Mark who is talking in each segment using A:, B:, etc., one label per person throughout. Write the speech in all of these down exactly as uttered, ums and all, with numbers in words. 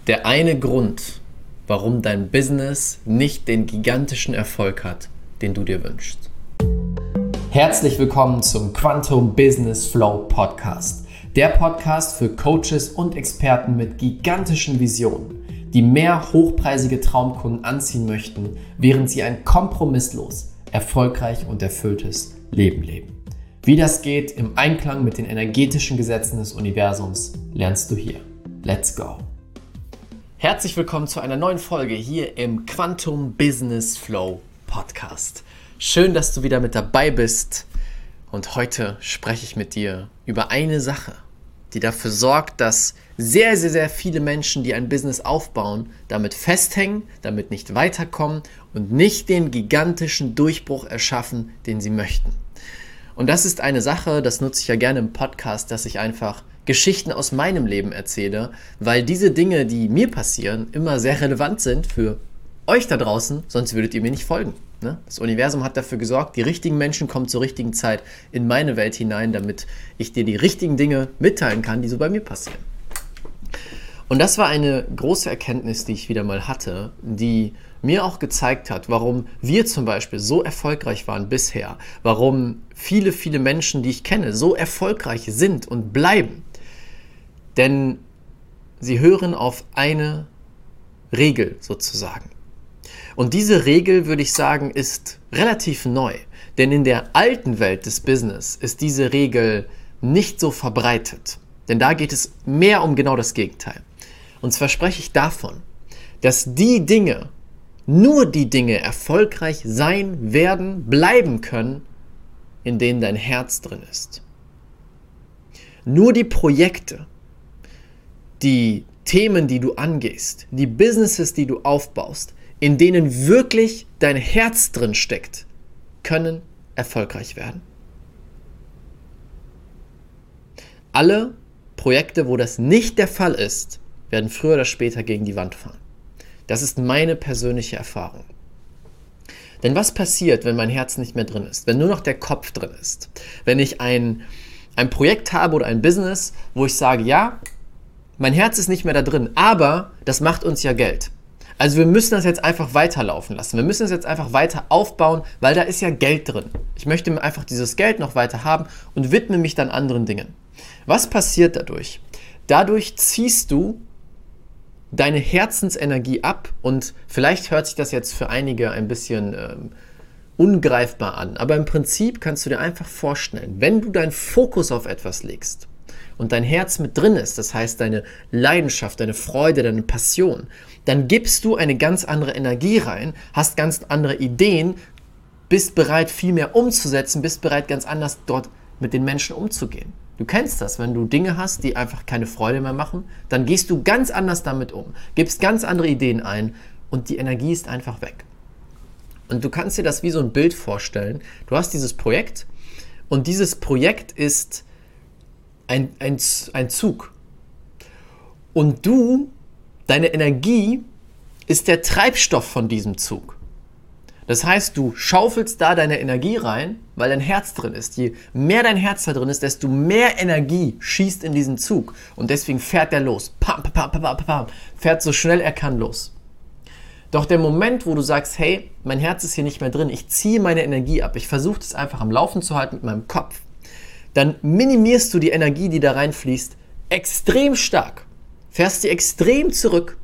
A: Der eine Grund, warum dein Business nicht den gigantischen Erfolg hat, den du dir wünschst. Herzlich willkommen zum Quantum Business Flow Podcast. Der Podcast für Coaches und Experten mit gigantischen Visionen, die mehr hochpreisige Traumkunden anziehen möchten, während sie ein kompromisslos, erfolgreich und erfülltes Leben leben. Wie das geht im Einklang mit den energetischen Gesetzen des Universums, lernst du hier. Let's go! Herzlich willkommen zu einer neuen Folge hier im Quantum Business Flow Podcast. Schön, dass du wieder mit dabei bist und heute spreche ich mit dir über eine Sache, die dafür sorgt, dass sehr, sehr, sehr viele Menschen, die ein Business aufbauen, damit festhängen, damit nicht weiterkommen und nicht den gigantischen Durchbruch erschaffen, den sie möchten. Und das ist eine Sache, das nutze ich ja gerne im Podcast, dass ich einfach Geschichten aus meinem Leben erzähle, weil diese Dinge, die mir passieren, immer sehr relevant sind für euch da draußen, sonst würdet ihr mir nicht folgen. Ne? Das Universum hat dafür gesorgt, die richtigen Menschen kommen zur richtigen Zeit in meine Welt hinein, damit ich dir die richtigen Dinge mitteilen kann, die so bei mir passieren. Und das war eine große Erkenntnis, die ich wieder mal hatte, die mir auch gezeigt hat, warum wir zum Beispiel so erfolgreich waren bisher, warum viele, viele Menschen, die ich kenne, so erfolgreich sind und bleiben. Denn sie hören auf eine Regel sozusagen. Und diese Regel, würde ich sagen, ist relativ neu. Denn in der alten Welt des Business ist diese Regel nicht so verbreitet. Denn da geht es mehr um genau das Gegenteil. Und zwar spreche ich davon, dass die Dinge, nur die Dinge erfolgreich sein werden, bleiben können, in denen dein Herz drin ist. Nur die Projekte, die Themen, die du angehst, die Businesses, die du aufbaust, in denen wirklich dein Herz drin steckt, können erfolgreich werden. Alle Projekte, wo das nicht der Fall ist, werden früher oder später gegen die Wand fahren. Das ist meine persönliche Erfahrung. Denn was passiert, wenn mein Herz nicht mehr drin ist? Wenn nur noch der Kopf drin ist? Wenn ich ein, ein Projekt habe oder ein Business, wo ich sage, ja, mein Herz ist nicht mehr da drin, aber das macht uns ja Geld. Also wir müssen das jetzt einfach weiterlaufen lassen. Wir müssen es jetzt einfach weiter aufbauen, weil da ist ja Geld drin. Ich möchte einfach dieses Geld noch weiter haben und widme mich dann anderen Dingen. Was passiert dadurch? Dadurch ziehst du deine Herzensenergie ab und vielleicht hört sich das jetzt für einige ein bisschen ähm, ungreifbar an, aber im Prinzip kannst du dir einfach vorstellen, wenn du deinen Fokus auf etwas legst und dein Herz mit drin ist, das heißt deine Leidenschaft, deine Freude, deine Passion, dann gibst du eine ganz andere Energie rein, hast ganz andere Ideen, bist bereit, viel mehr umzusetzen, bist bereit, ganz anders dort mit den Menschen umzugehen. Du kennst das, wenn du Dinge hast, die einfach keine Freude mehr machen, dann gehst du ganz anders damit um, gibst ganz andere Ideen ein und die Energie ist einfach weg. Und du kannst dir das wie so ein Bild vorstellen. Du hast dieses Projekt und dieses Projekt ist ein, ein, ein Zug. Und du, deine Energie ist der Treibstoff von diesem Zug. Das heißt, du schaufelst da deine Energie rein, weil dein Herz drin ist. Je mehr dein Herz da drin ist, desto mehr Energie schießt in diesen Zug. Und deswegen fährt der los. Pam, pam, pam, pam, pam, fährt so schnell er kann los. Doch der Moment, wo du sagst, hey, mein Herz ist hier nicht mehr drin, ich ziehe meine Energie ab, ich versuche das einfach am Laufen zu halten mit meinem Kopf, dann minimierst du die Energie, die da reinfließt, extrem stark. Fährst die extrem zurück.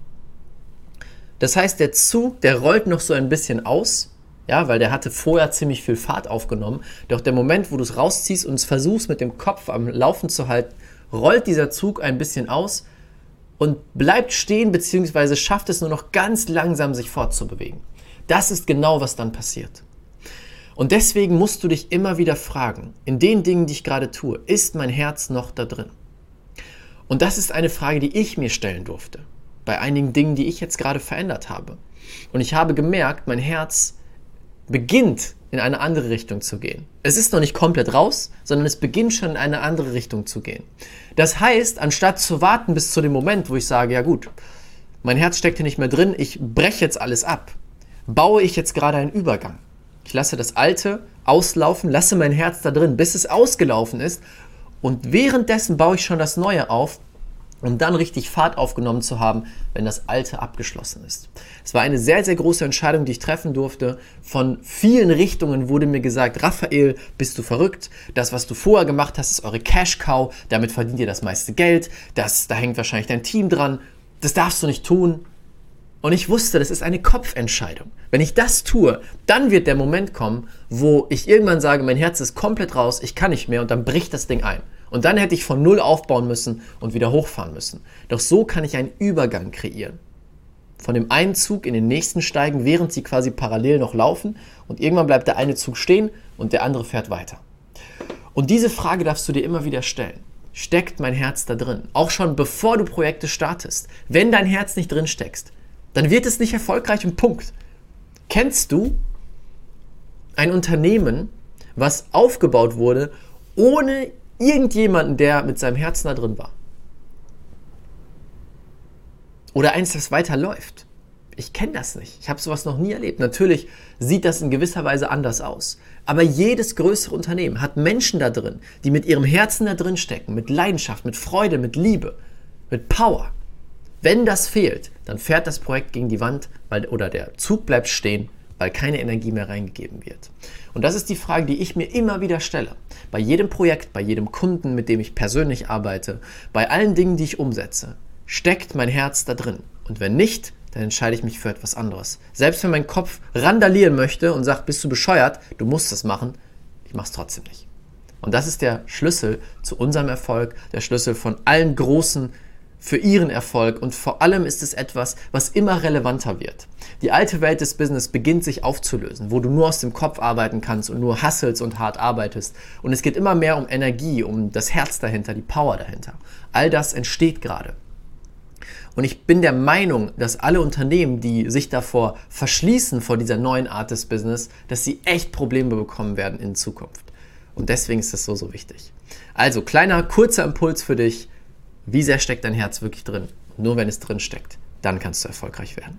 A: Das heißt, der Zug, der rollt noch so ein bisschen aus, ja, weil der hatte vorher ziemlich viel Fahrt aufgenommen. Doch der Moment, wo du es rausziehst und es versuchst, mit dem Kopf am Laufen zu halten, rollt dieser Zug ein bisschen aus und bleibt stehen, beziehungsweise schafft es nur noch ganz langsam, sich fortzubewegen. Das ist genau, was dann passiert. Und deswegen musst du dich immer wieder fragen, in den Dingen, die ich gerade tue, ist mein Herz noch da drin? Und das ist eine Frage, die ich mir stellen durfte. Bei einigen Dingen, die ich jetzt gerade verändert habe. Und ich habe gemerkt, mein Herz beginnt in eine andere Richtung zu gehen. Es ist noch nicht komplett raus, sondern es beginnt schon in eine andere Richtung zu gehen. Das heißt, anstatt zu warten bis zu dem Moment, wo ich sage, ja gut, mein Herz steckt hier nicht mehr drin, ich breche jetzt alles ab, baue ich jetzt gerade einen Übergang. Ich lasse das Alte auslaufen, lasse mein Herz da drin, bis es ausgelaufen ist und währenddessen baue ich schon das Neue auf um dann richtig Fahrt aufgenommen zu haben, wenn das Alte abgeschlossen ist. Es war eine sehr, sehr große Entscheidung, die ich treffen durfte. Von vielen Richtungen wurde mir gesagt, Raphael, bist du verrückt? Das, was du vorher gemacht hast, ist eure Cash-Cow. Damit verdient ihr das meiste Geld. Das, da hängt wahrscheinlich dein Team dran. Das darfst du nicht tun. Und ich wusste, das ist eine Kopfentscheidung. Wenn ich das tue, dann wird der Moment kommen, wo ich irgendwann sage, mein Herz ist komplett raus, ich kann nicht mehr und dann bricht das Ding ein. Und dann hätte ich von Null aufbauen müssen und wieder hochfahren müssen. Doch so kann ich einen Übergang kreieren. Von dem einen Zug in den nächsten steigen, während sie quasi parallel noch laufen und irgendwann bleibt der eine Zug stehen und der andere fährt weiter. Und diese Frage darfst du dir immer wieder stellen. Steckt mein Herz da drin? Auch schon bevor du Projekte startest. Wenn dein Herz nicht drin steckst, dann wird es nicht erfolgreich und Punkt. Kennst du ein Unternehmen, was aufgebaut wurde, ohne irgendjemanden, der mit seinem Herzen da drin war? Oder eins, das weiterläuft? Ich kenne das nicht. Ich habe sowas noch nie erlebt. Natürlich sieht das in gewisser Weise anders aus. Aber jedes größere Unternehmen hat Menschen da drin, die mit ihrem Herzen da drin stecken, mit Leidenschaft, mit Freude, mit Liebe, mit Power. Wenn das fehlt, dann fährt das Projekt gegen die Wand weil, oder der Zug bleibt stehen, weil keine Energie mehr reingegeben wird. Und das ist die Frage, die ich mir immer wieder stelle. Bei jedem Projekt, bei jedem Kunden, mit dem ich persönlich arbeite, bei allen Dingen, die ich umsetze, steckt mein Herz da drin. Und wenn nicht, dann entscheide ich mich für etwas anderes. Selbst wenn mein Kopf randalieren möchte und sagt, bist du bescheuert, du musst das machen, ich mache es trotzdem nicht. Und das ist der Schlüssel zu unserem Erfolg, der Schlüssel von allen großen für ihren Erfolg und vor allem ist es etwas, was immer relevanter wird. Die alte Welt des Business beginnt sich aufzulösen, wo du nur aus dem Kopf arbeiten kannst und nur hustlest und hart arbeitest und es geht immer mehr um Energie, um das Herz dahinter, die Power dahinter. All das entsteht gerade. Und ich bin der Meinung, dass alle Unternehmen, die sich davor verschließen vor dieser neuen Art des Business, dass sie echt Probleme bekommen werden in Zukunft. Und deswegen ist das so, so wichtig. Also, kleiner, kurzer Impuls für dich. Wie sehr steckt dein Herz wirklich drin? Und nur wenn es drin steckt, dann kannst du erfolgreich werden.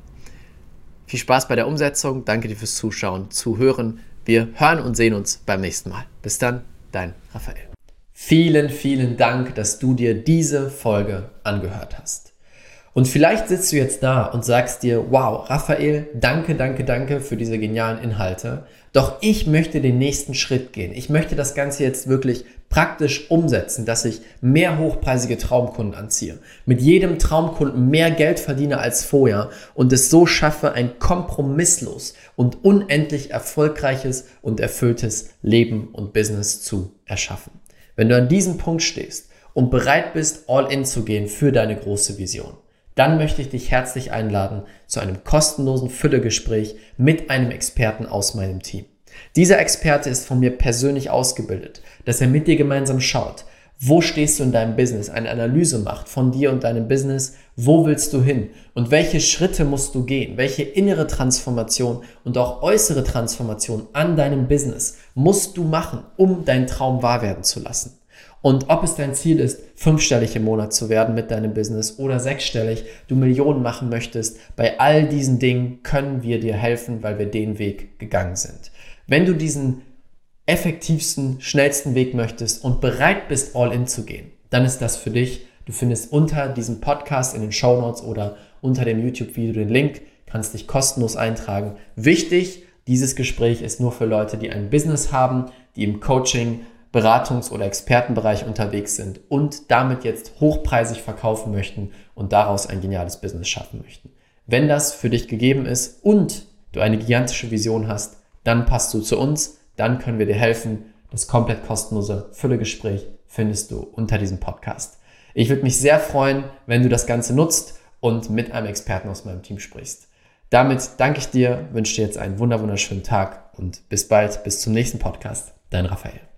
A: Viel Spaß bei der Umsetzung. Danke dir fürs Zuschauen, Zuhören. Wir hören und sehen uns beim nächsten Mal. Bis dann, dein Raphael. Vielen, vielen Dank, dass du dir diese Folge angehört hast. Und vielleicht sitzt du jetzt da und sagst dir, wow, Raphael, danke, danke, danke für diese genialen Inhalte. Doch ich möchte den nächsten Schritt gehen. Ich möchte das Ganze jetzt wirklich praktisch umsetzen, dass ich mehr hochpreisige Traumkunden anziehe, mit jedem Traumkunden mehr Geld verdiene als vorher und es so schaffe, ein kompromisslos und unendlich erfolgreiches und erfülltes Leben und Business zu erschaffen. Wenn du an diesem Punkt stehst und bereit bist, all in zu gehen für deine große Vision, dann möchte ich dich herzlich einladen zu einem kostenlosen Füllegespräch mit einem Experten aus meinem Team. Dieser Experte ist von mir persönlich ausgebildet, dass er mit dir gemeinsam schaut, wo stehst du in deinem Business, eine Analyse macht von dir und deinem Business, wo willst du hin und welche Schritte musst du gehen, welche innere Transformation und auch äußere Transformation an deinem Business musst du machen, um deinen Traum wahr werden zu lassen. Und ob es dein Ziel ist, fünfstellig im Monat zu werden mit deinem Business oder sechsstellig, du Millionen machen möchtest, bei all diesen Dingen können wir dir helfen, weil wir den Weg gegangen sind. Wenn du diesen effektivsten, schnellsten Weg möchtest und bereit bist, all in zu gehen, dann ist das für dich. Du findest unter diesem Podcast in den Shownotes oder unter dem YouTube-Video den Link, kannst dich kostenlos eintragen. Wichtig, dieses Gespräch ist nur für Leute, die ein Business haben, die im Coaching, Beratungs- oder Expertenbereich unterwegs sind und damit jetzt hochpreisig verkaufen möchten und daraus ein geniales Business schaffen möchten. Wenn das für dich gegeben ist und du eine gigantische Vision hast, dann passt du zu uns, dann können wir dir helfen. Das komplett kostenlose Füllegespräch findest du unter diesem Podcast. Ich würde mich sehr freuen, wenn du das Ganze nutzt und mit einem Experten aus meinem Team sprichst. Damit danke ich dir, wünsche dir jetzt einen wunderschönen Tag und bis bald, bis zum nächsten Podcast. Dein Raphael.